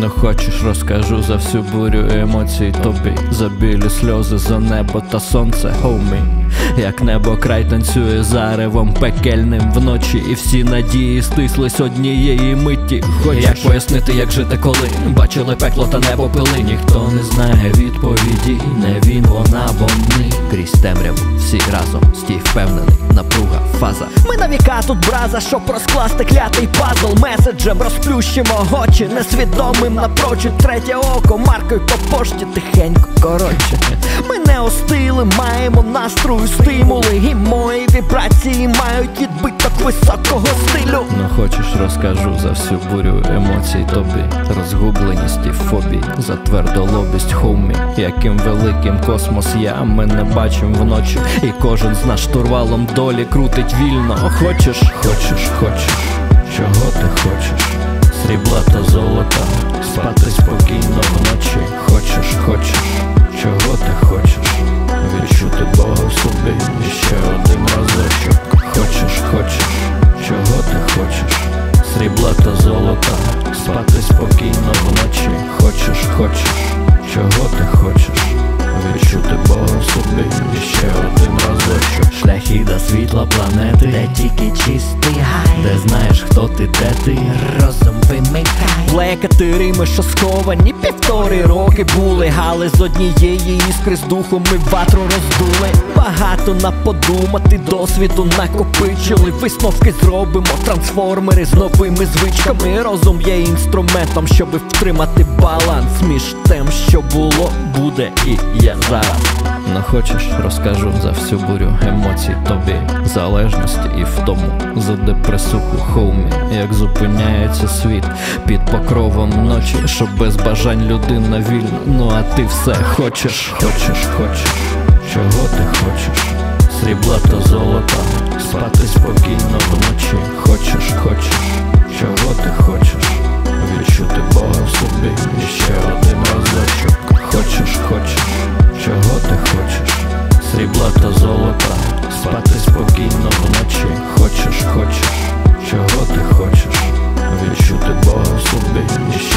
Ну хочеш, розкажу за всю бурю емоцій тобі, за білі сльози, за небо та сонце, homie. Як небо край танцює заревом пекельним вночі, і всі надії стислись однієї миті. Хочеш? Як пояснити, як жити, коли бачили пекло та небо пили? Ніхто не знає відповіді, не він, вона, вони. Крізь темряву всі разом, стій впевнений, напруга, фаза. Ми на віка тут браза, щоб розкласти клятий пазл. Меседжем розплющимо очі, несвідомим напрочуд. Третє око маркою по пошті, тихенько, коротше. Ми не остили, маємо настрою, стимули, і мої вібрації мають відбиток високого стилю. Ну хочеш, розкажу за всю бурю емоцій тобі, розгубленість і фобії, за твердолобість, homie. Яким великим космос я, ми не бачим вночі, і кожен з нас штурвалом долі крутить вільно. Хочеш, хочеш, хочеш, чого ти хочеш? Срібла та золота, спати спокійно вночі. Хочеш, хочеш, чого ти хочеш? Відчути Бога в собі, і ще один разочок. Хочеш, хочеш, чого ти хочеш? Срібла та золота, спати спокійно вночі. Хочеш, хочеш, чого ти хочеш? Відчути Бога в собі, і ще один разочок. Шляхи до світла планети, де тільки чистий гай, де знаєш, хто ти, де ти, розум вимикай. Плекати рими, що сховані 1,5 роки були, але з однієї іскри з духом ми ватру роздули. Багато наподумати, досвіду накопичили, висновки зробимо, трансформери з новими звичками. Розум є інструментом, щоби втримати баланс між тим, що було, буде і є зараз. Ну хочеш, розкажу за всю бурю емоцій тобі, залежності і втому, за депресуху, homie. Як зупиняється світ під покровом ночі, що без бажань людина вільна. Ну а ти все хочеш, хочеш, хочеш, чого ти хочеш? Срібла та золота, спати спокійно вночі. Хочеш, хочеш, чого ти хочеш? Відчути Бога в собі, і ще один разочок. Хочеш, хочеш, чого ти хочеш? Срібла та золота, спати спокійно вночі. Хочеш, хочеш, чого ти хочеш? Відчути Бога в собі, і